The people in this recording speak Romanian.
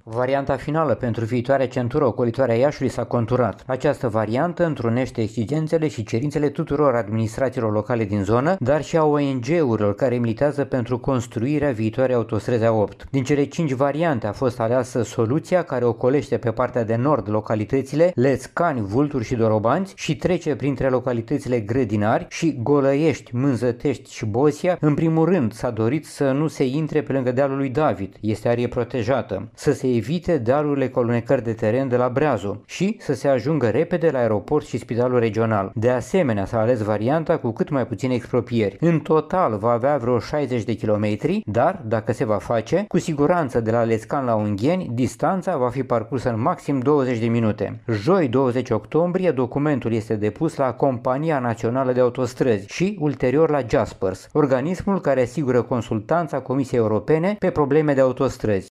Varianta finală pentru viitoarea centură ocolitoare a Iașului s-a conturat. Această variantă întrunește exigențele și cerințele tuturor administrațiilor locale din zonă, dar și a ONG-urilor care militează pentru construirea viitoarei autostrăzi A8. Din cele 5 variante a fost aleasă soluția care ocolește pe partea de nord localitățile Lețcani, Vulturi și Dorobanți și trece printre localitățile Grădinari și Golăiești, Mânzătești și Bosia. În primul rând s-a dorit să nu se intre pe lângă dealul lui David, este arie protejată, să se evite dealurile cu alunecări de teren de la Breazu și să se ajungă repede la aeroport și spitalul regional. De asemenea, s-a ales varianta cu cât mai puține expropieri. În total va avea vreo 60 de kilometri, dar, dacă se va face, cu siguranță de la Lețcan la Ungheni, distanța va fi parcursă în maxim 20 de minute. Joi, 20 octombrie, documentul este depus la Compania Națională de Autostrăzi și ulterior la Jaspers, organismul care asigură consultanța Comisiei Europene pe probleme de autostrăzi.